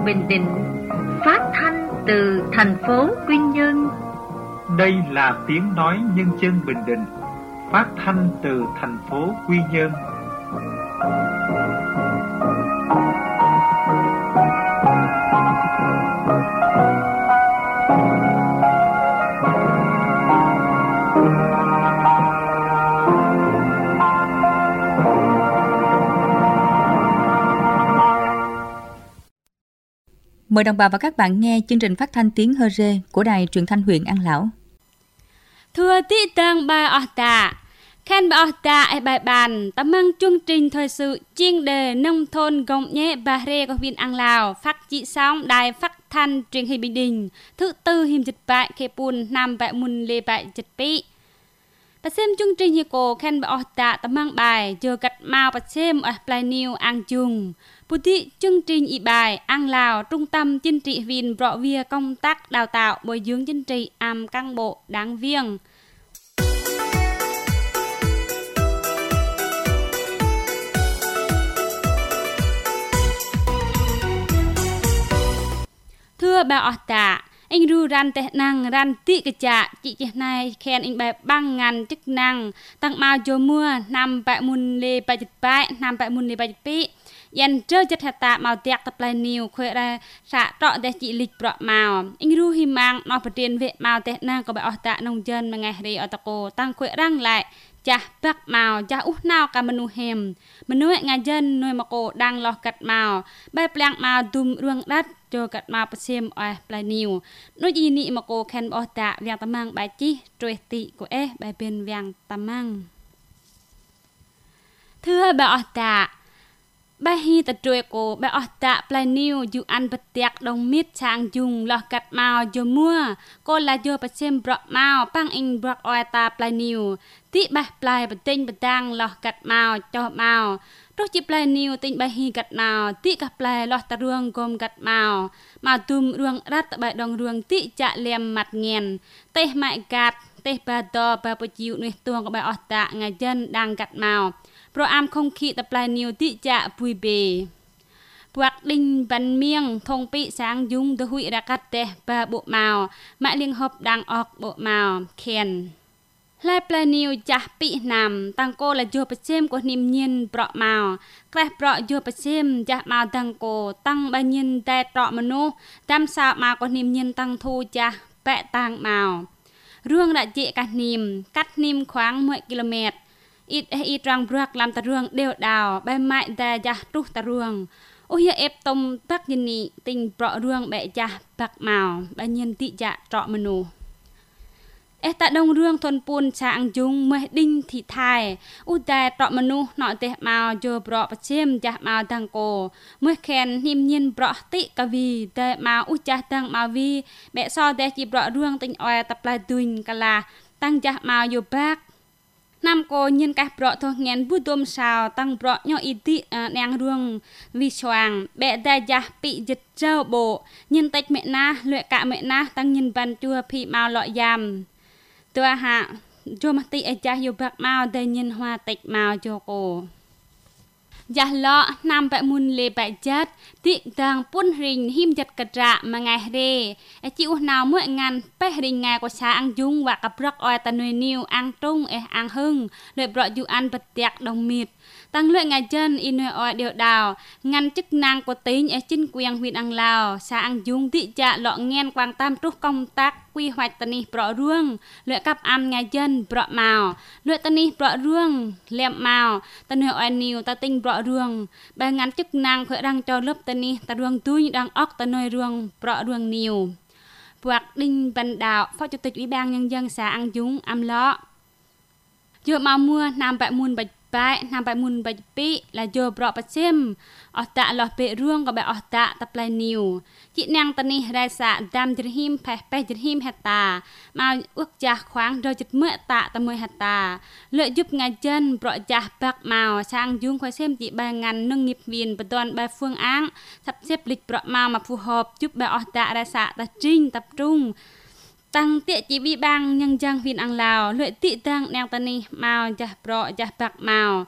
Bình Định, phát thanh từ thành phố Quy Nhơn. Đây là tiếng nói nhân dân Bình Định, phát thanh từ thành phố Quy Nhơn. Mời đồng bào và các bạn nghe chương trình phát thanh tiếng Hơ Rê của Đài Truyền thanh huyện An Lão. Thưa tí tang bài ở tạ, khen bài ở tạ ai bài bàn, ta mang chương trình thời sự chuyên đề nông thôn gồm nhé bà rê của huyện An Lão, phát trị sóng đài phát thanh truyền hình Bình Định, thứ tư hiểm dịch bại khê bùn nam bại mùn lê bại dịch bị. Ta xem chương trình như cô khen bài ở tạ ta mang bài, giờ gặt màu bà xem ở Play New An Chung. Bố thị chương trình y bài An Lào trung tâm chính trị viên rõ vía công tác đào tạo bồi dưỡng chính trị am cán bộ đáng viên. Thưa bà ở tạ, anh ru ran tệ năng ran tị cái chạ chị này khen anh bài băng ngàn chức năng tăng màu cho mưa nằm bại mùn lê bại dịch bại nằm bại mùn lê bại dịch bịยันเจอจัดหาตามาเตียกตะปลายนิวคุยได้สะเตาะแต่จิลิกเปราะมาอิงรู้หิมังนอประเด็นเวมาแต่นางก็ไปอตะนงเจนมาไงเรอตะโกตั้งคุยร่างไหลจะปักมาจะอุนาวกับมนุเฮมมนุงานเจนหน่วยมโกดังหลอกกัดมาใบแปลงมาดุมเรื่องรัดเจอกัดมาประเชมอปลายนิวนุยีนี่มโกแคนอตะเวียงตะมังใบจีตรวติกูใบเป็นเวียงตะมังเธอใบอตะบาฮีตะจวยโกบาออตะปลายนิวอยู่อันปะเตียกดงมิดช้างยุงหลอกกัดมาวอยู่มัวก็ลาโยประเชมบรอกมาวปังอิงบรอกออยตาปลายนิวติบาปลายปะเต็งปะดังหลอกกัดมาวจอบมาวทุกจิปลายนิวติงบาฮีกัดมาวติกับปลายหลอกตะรวงกลมกัดมาวมาตุมรวงรัตบะดองรวงติจะเลียมมัดเงียนเตะไม้กัดเตะปลาตอปลาปะจิวหน่วยตัวกับบาออตะไงเจนดังกัดมาวโปรอามคงขีตะปลายนิวติจะปุยเบปวักดิงบันเมียงทงปีสางยุงตะหุยรักัดเตะปาบุมาวมะเลียงหอบดังออกบุมาวเขียนลายปลายนิวจะปีนำตังโกละโยประเชมกว่านิมเย็นเปราะมาวแกล้เปราะโยประเชมจะมาวตังโกตั้งใบเย็นแต่เปราะมนุตามสาวมาวกว่านิมเย็นตังทูจะแปะตังมาวเรื่องระเจกัดนิมขวางเมื่อกิโลเมตรอีตรังบรักลำตะเรืองเดียวดาวใบไม้แต่จะรุตะเรืองโอ้ยเอฟตมปักยินนีติงเปราะเรืองแบะจะปักเมาใบเย็นติจะเจาะมนูตะดงเรื่องทนปูนช้างยุงเมื่อดิ้งที่ไทยอุตแต่เจาะมนูหน่อเตะเมาโยเปราะประเชมจะเมาดังโกเมื่อแคนหิมเย็นเปราะติกวีแต่เมาอุจจะดังมาวีแบะซอแต่จีเปราะเรืองติงออยตะปลายดุนกะลาตั้งจะเมาอยู่ปักนำโกยินกับเปราะทองเงินผู้ดมสาวตั้งเปราะย่ออิติแนงรวงวิชวังแบะได้ยะปิจิตเจ้าโบยินเต็กเมนะเลือกะเมนะตั้งยินบันจัวพีมาหล่อยำตัวหะโจมติเอจ่าอยู่บักมาได้ยินหัวเต็กมาโจโกยะเลาะนำไปมุนเลไปจัดติดังปุ่นริงหิมจัดกระจะมาไงเรจิวหนาวเมื่องานไปริงไงกว่าช้าอังยุงว่ากับรักออยตะนวยนิวอังตุ้งอังหึงเลยเปราะอยู่อันปะเตียกดงมิดตั้งเลือกไงเจนอินออยเดียวดาวงานจึกนางกว่าติ้งจิ้นเกวียงวินอังลาวช้าอังยุงติจะเลาะเงียนกวางตามทุกกองตักquy hoạch tận ní bọ ruộng lựa cặp am ngày dân bọ màu lựa tận ní bọ ruộng lẹm màu tận hiệu oai niu ta tinh bọ ruộng bài ngắn chức năng khởi đăng cho lớp tận ní ta ruộng túi đang óc tận nơi ruộng bọ ruộng niu buộc đinh văn đạo phó chủ tịch ủy ban nhân dân xã An Dũng am lọ dựa màu mua nam bại muôn bạch bãi nam bại muôn bạch pi là dừa bọ bạch xiêm ở tạ lọ bệ ruộng có bệ ở tạ tập lại niu chị nàng tận ní đại xã đam chật him phải chật him hạt tà mà ước chả khoáng rồi chật mưa tạ tầm 10 hạt tà lợi giúp ngài chân bọ chả bạc màu sang dung khoai xem chị bài ngàn nâng nghiệp viên bật toàn bài phương án sắp xếp lịch bọ màu mà phù hợp giúp bệ ở tạ đại xã tập trinh tập trung tăng tiệ chỉ vi bang nhân dân viên An Lào lợi tị tăng nàng tận ní màu chả bọ chả bạc màu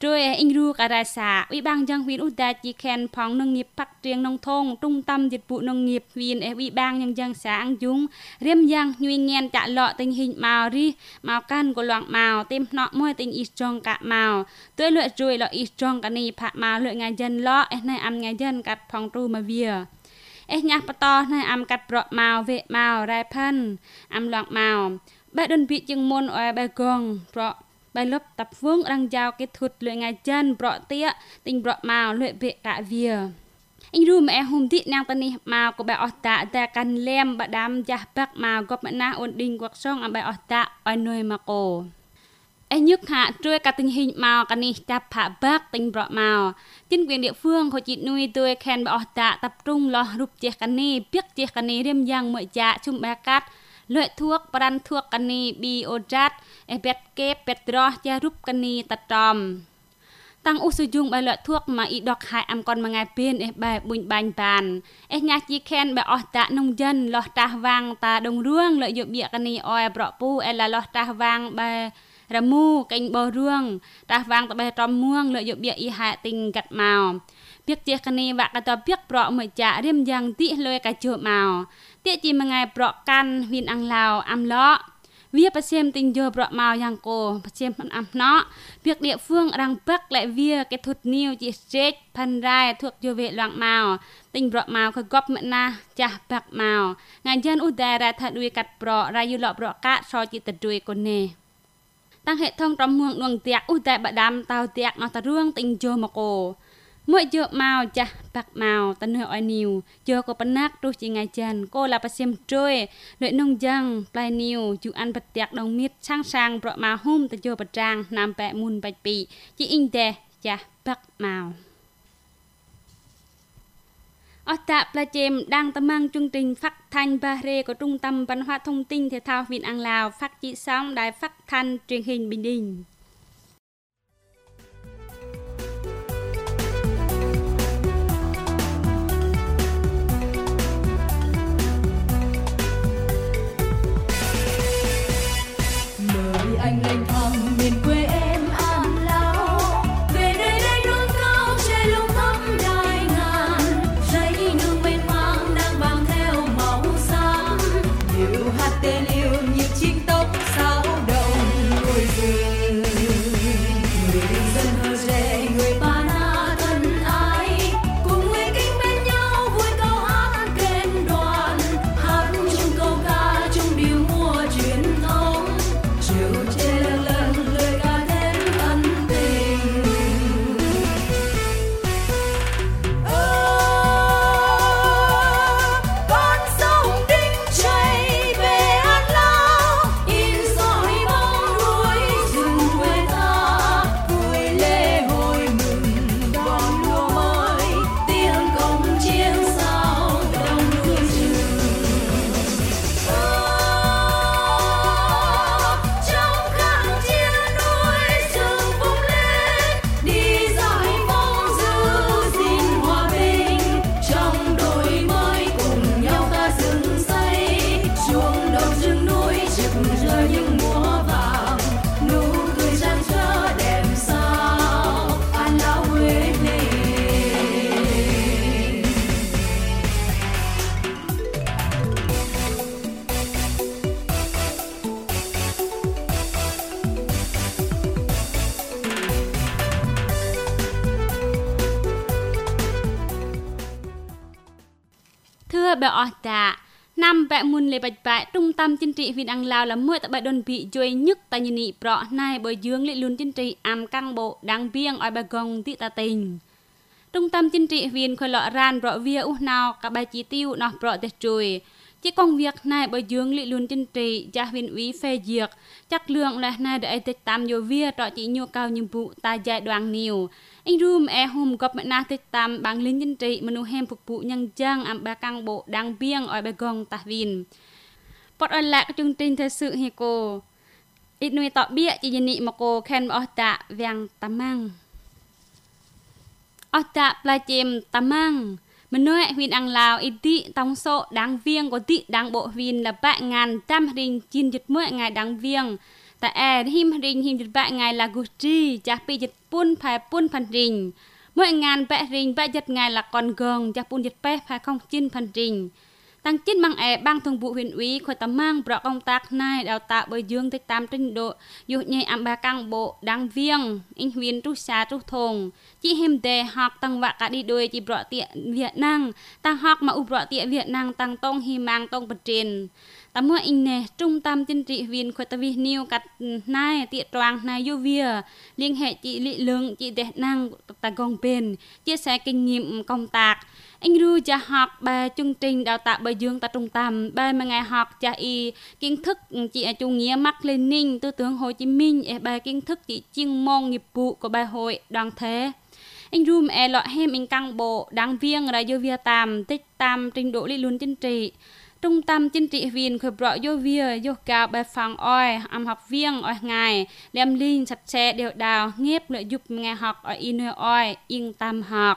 rồi anh ru cả đại xã ủy ban dân huyện Uda chỉ khen phòng nông nghiệp phát triển nông thôn trung tâm dịch vụ nông nghiệp huyện ủy ban nhân dân xã An Dung riêng dân nhuy nghiên trả lọ tình hình màu ri màu căn của loạn màu tìm nọ môi tình ít trong cả màu tôi lựa rồi lọ ít trong cả này phạt màu lựa ngày dân lọ này âm ngày dân cắt phòng tru mà vía nhạc bắt to này âm cắt bọ màu vệ màu rai phân âm loạn màu bài đơn vị chuyên môn ở bài gong bọ bài lớp tập phương đang giao kết thuật luyện ngày chân bọ tía tình bọ màu luyện vệ cả vía anh ru mẹ hôm thị nàng tani màu của bài ở tạ ta cần lem bà đam gia bạc màu góp mẹ na ổn định cuộc sống ở bài ở tạ ở nơi mà cô anh nhức hạ trôi cả tình hình màu cả ni tập hạ bác tình bọ màu chính quyền địa phương họ chỉ nuôi tôi khen bài ở tạ tập trung lo rụp chiếc cả ni biết chiếc cả ni riêng giang mọi dạ chung bài cát lợi thuốc ban thuốc cả ni biodat bet kép petro gia rụp cả ni tạt tròm tăng u sử dụng bài lợi thuốc mà ít độc hại âm còn mà ngày pin bài bùn bành bàn nhà chỉ khen bài ở tạ nông dân lọt trà vàng ta đồng ruộng lợi dụng bịa cái này oi bọ pu là lọt trà vàng bài ramu cành bò ruộng trà vàng ta bài tròn muông lợi dụng bịa y hại tình gặt màu biết chia cái này và cái tờ biết bọ mới trả riêng rằng tị lôi cái chợ màu tị chỉ mà ngày bọ căn viên ăn lào ăn lọ vía bà xem tình giờ bọ màu yang cô bà xem phần âm nó việc địa phương đang bắt lại vía cái thuật niu chỉ chết phần rai thuộc vô vệ loạn màu tình bọ màu khơi góp mẹ na chả bạc màu ngài dân Uda ra thật đuôi cắt bọ ra du lọ bọ cá so chỉ tật đuôi con nè tăng hệ thống trong muông luồng tiạc Uda bà đam tàu tiạc nó ta ruông tình giờ mà cô mỗi giờ màu chả bạc màu tân hiệu ai nhiều giờ có bắn nát đôi chỉ ngày chân cô là bà xem trôi đợi nông dân play nhiều chú ăn bật tiạc đồng miết sang bọ màu hôm ta giờ bật trang nam bẹ mun bạch bị chỉ in tè chả bạc màu ở tại Plachem đang tâm mang chương trình phát thanh Bahre của Trung tâm Văn hóa Thông tin Thể thao Việt Nam Lào phát chỉ sóng đài phát thanh truyền hình Bình Định. Mời anh lên thăm miền quê em An Lao, về nơi đây núi cao che lung thắm đài ngàn, dãy nương mênh mang đang vàng theo màu xám, điệu hát tên yêu nhịp chim tóc sao động ngồi rừng. Người dân hơ rê người Ba Na thân ái, cùng người kinh bên nhau vui câu hát kèn đoàn, hát chung câu ca chung điệu múa truyền thống. Chiều chê lần lời ca thêm ân tình. Con sông Đinh chảy về An Lao, in soi bóng núi rừng quê ta, vui lễ hội mừng đón lúa mới, tiếng cồng chiêng sao đông núi rừng. Trong kháng chiến núi rừng vùng lên, đi giải phóng giữ gìn hòa bình, trong đổi mới cùng nhau ta dựng xây, chuông đồng rừng núi rực rỡ những mùa vàng, nụ cười rạng rỡ đẹp sao An Lao quê mình. Thưa bà ở tạ năm bẹ mun lê bạch bại trung tâm chính trị Việt Nam Lào là mỗi tại bãi đơn vị duy nhất tại nhìn nị bọ này bồi dưỡng lệ luôn chính trị am căng bộ đáng biêng ở bà gong tị ta tình trung tâm chính trị viên khởi lọ ran bọ vía u nào cả bài chỉ tiêu nó bọ tết chùi chỉ công việc này bồi dưỡng lệ luôn chính trị gia viên úy phê duyệt chắc lượng là này để tết tam vô vía trọ chỉ nhu cao nhiệm vụ ta giai đoàn nhiều anh room hôm gặp mẹ na tết tam bằng lính chính trị mà nu hem phục vụ nhân dân am ba căng bộ đáng biêng ở bà gong ta viên bọt ở lại chương trình thời sự hi cô ít nuôi tọ bia chỉ nhìn nị mà cô khen ở tạ vàng tam mang ở tạ Plachem tam mang mình nói huyện An Lao ít tị tông số đáng viêng của tị đáng bộ viên là 3.000 tam đình chín giật mỗi ngày đáng viêng tại him rình dịch bạ ngày là Gucci chạc bị dịch pun phải pun phần rình mỗi ngàn bạ rình bạ dịch ngày là còn gường chạc pun dịch bạ phải không chín phần rình tăng chín bằng bang thường vụ huyện ủy khởi tầm mang bỏ công tác này đào tạo bồi dưỡng tới 8 trình độ dụ nhẹ ảm ba cán bộ đảng viên anh huyền trú xã trú thôn chỉ hem đề học tăng vạ cả đi đôi chỉ bỏ tiện Việt Nam tăng học mà u bỏ tiện Việt Nam tăng tông hi mang tông bật trên tạm mua in nè trung tâm chính trị viên khởi tầm vi niu cắt nai tiện toàn nai vô vía liên hệ chị lị lượng chị đề năng tại công bên chia sẻ kinh nghiệm công tác anh ru cho học bài chương trình đào tạo bồi dưỡng tại trung tâm bài mà ngày học cho y kiến thức chị chủ nghĩa Mác Lênin tư tưởng Hồ Chí Minh bài kiến thức chị chuyên môn nghiệp vụ của bài hội đoàn thể anh ru mẹ lọ hem anh cán bộ đảng viên là vô vía tam tích tam trình độ lý luận chính trị trung tâm chính trị viên khởi bỏ vô vía vô cao bài phòng oi âm học viên oi ngày đem linh sạch sẽ đều đào nghiếp lợi giúp ngày học ở in oi yên tâm học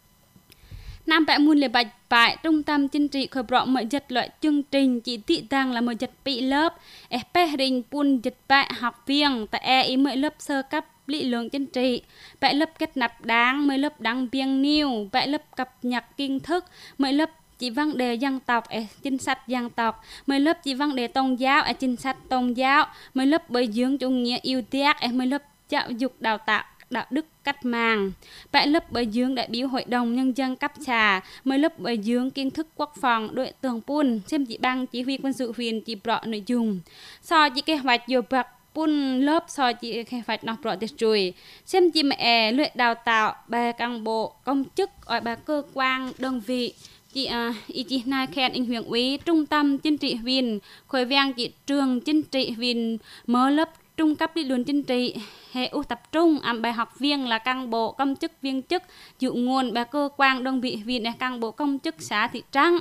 Nam Bạ Môn lệ bạch bại trung tâm chính trị khởi bỏ mọi dịch loại chương trình chỉ thị tăng là mọi dịch bị lớp FP Rình Pun dịch bại học viên tại ý mọi lớp sơ cấp lý lượng chính trị bại lớp kết nạp đáng mọi lớp đăng viên niu bại lớp cập nhật kiến thức mọi lớp chỉ vấn đề dân tộc chính sách dân tộc mọi lớp chỉ vấn đề tôn giáo chính sách tôn giáo mọi lớp bồi dưỡng chủ nghĩa yêu tiếc mọi lớp giáo dục đào tạo đạo đức cách mạng tại lớp bồi dưỡng đại biểu hội đồng nhân dân cấp xã mới lớp bồi dưỡng kiến thức quốc phòng đội tường pun xem chỉ ban chỉ huy quân sự huyện chỉ rõ nội dung so chỉ kế hoạch nhiều bậc pun lớp so chỉ kế hoạch nó rõ tiệt rồi xem chỉ mẹ luyện đào tạo bài cán bộ công chức ở bài cơ quan đơn vị chị ý chí này khen anh huyện ủy trung tâm chính trị viên khối viên chị trường chính trị viên mở lớp trung cấp lý luận chính trị hệ ưu tập trung bài học viên là cán bộ công chức viên chức dụ nguồn bài cơ quan đơn vị viên cán bộ công chức xã thị trấn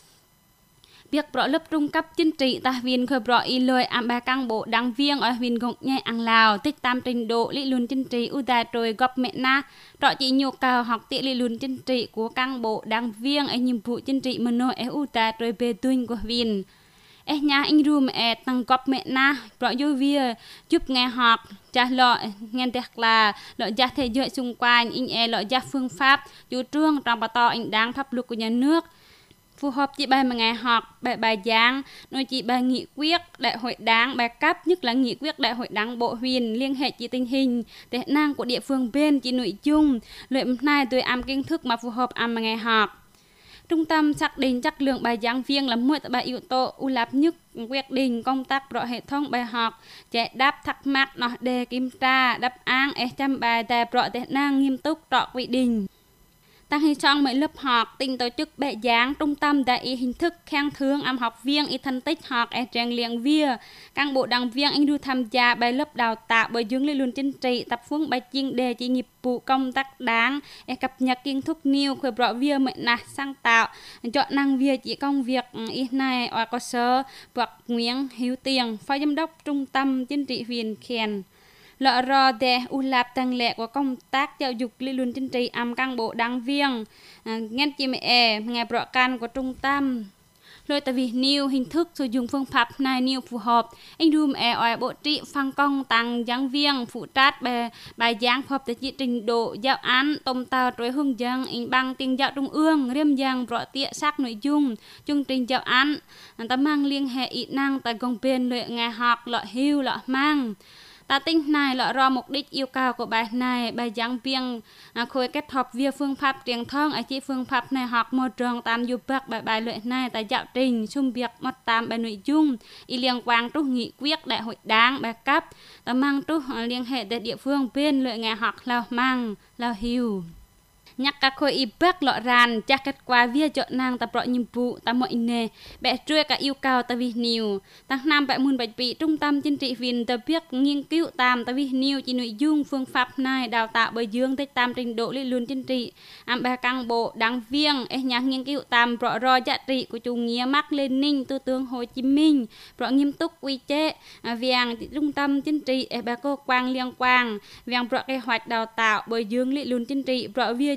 việc bỏ lớp trung cấp chính trị ta viên khởi bỏ y lời bài cán bộ đảng viên ở huyện gọng nhẹ ăn lào tích tam trình độ lý luận chính trị ưu đại rồi gặp mẹ na rõ chỉ nhu cầu học tiện lý luận chính trị của cán bộ đảng viên ở nhiệm vụ chính trị mà nội ưu đại rồi bề tuyên của huyện nhà anh rum tăng góp mẹ na bỏ vô vía giúp nghe học trả lọ nghe được là lọ giá thế giới xung quanh anh lọ giá phương pháp chủ trương trong bà to anh đáng pháp luật của nhà nước phù hợp chỉ bài mà ngày học bài giảng nói chỉ bài nghị quyết đại hội đảng bài cấp nhất là nghị quyết đại hội đảng bộ huyện liên hệ chỉ tình hình để năng của địa phương bên chỉ nội dung luyện này tôi kiến thức mà phù hợp mà ngày học trung tâm xác định chất lượng bài giảng viên là mỗi bài yếu tố ưu lạp nhất quyết định công tác rõ hệ thống bài học giải đáp thắc mắc nó đề kiểm tra đáp án chăm bài tại rõ thể năng nghiêm túc rõ quy định tăng hình trong mỗi lớp học tình tổ chức bài giảng trung tâm đã ý hình thức khen thưởng học viên ý thành tích học rèn luyện viên cán bộ đảng viên anh đưa tham gia bài lớp đào tạo bồi dưỡng lý luận chính trị tập huấn bài chuyên đề chỉ nghiệp vụ công tác đáng cập nhật kiến thức nhiều khởi bỏ viên mệnh là sáng tạo chọn năng việc chỉ công việc ý này ở cơ sở hoặc Nguyễn Hiếu Tiền phó giám đốc trung tâm chính trị viên khen lọ rò để u lạp tăng lệ của công tác giáo dục lý luận chính trị cán bộ đảng viên nghe chị mẹ ngày bỏ can của trung tâm lôi tại vì nhiều hình thức sử dụng phương pháp này nhiều phù hợp anh đùm ở bộ trị phân công tăng giảng viên phụ trách bài giảng phù hợp tại chỉ trình độ giáo án tôm tàu rồi hướng dẫn anh bằng tiếng giáo trung ương riêng giảng rõ tiện xác nội dung chương trình giáo án ta mang liên hệ ý năng tại công viên luyện ngày học lọ hưu lọ mang ta tinh này là do mục đích yêu cầu của bài này bài giảng viên khối kết hợp việc phương pháp truyền thông ở chỉ phương pháp này học môi trường tam du bậc bài luyện này tại giáo trình xung việc một tam bài nội dung ý liên quan trúc nghị quyết đại hội đảng bài cấp ta mang trúc liên hệ tại địa phương bên luyện ngày học lao mang lao hiu nhắc các khối y bác lọ ràn chắc kết quả việc chọn năng tập rõ nhiệm vụ ta mọi nề bẻ truy cả yêu cầu ta vì nhiều tăng năm bẻ môn bạch bị trung tâm chính trị viên tập biết nghiên cứu tam ta vì nhiều chỉ nội dung phương pháp này đào tạo bồi dưỡng tới tam trình độ lý luận chính trị bẻ cán bộ đảng viên nhắc nghiên cứu tam rõ rõ giá trị của chủ nghĩa Mác Lênin tư tưởng Hồ Chí Minh rõ nghiêm túc quy chế viện trung tâm chính trị bẻ cơ quan liên quan viện rõ kế hoạch đào tạo bồi dưỡng lý luận chính trị rõ việc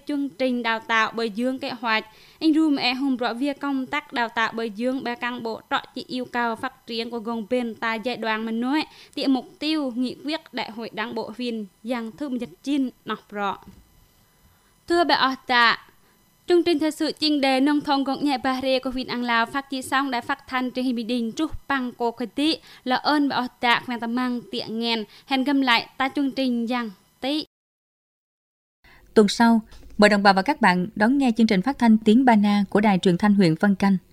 chương trình đào tạo bồi dưỡng kế hoạch. Anh ru mẹ hùng rõ việc công tác đào tạo bồi dưỡng ba cán bộ trọ chỉ yêu cầu phát triển của gồm bên tại giai đoạn mình nói tiệm mục tiêu nghị quyết đại hội đảng bộ viên dàng thơm nhật chín nọc rõ. Thưa bà ở tạ, chương trình thời sự chuyên đề nông thôn gọn nhẹ bà rê của Vinh An Lào phát chí xong đã phát thanh trên hình đình trúc bằng cô khởi tị là ơn bà ở tạ khoan tầm mang tiện nghèn hẹn gặp lại ta chương trình dàng tí. Tuần sau, mời đồng bào và các bạn đón nghe chương trình phát thanh tiếng Ba Na của Đài Truyền thanh huyện Vân Canh.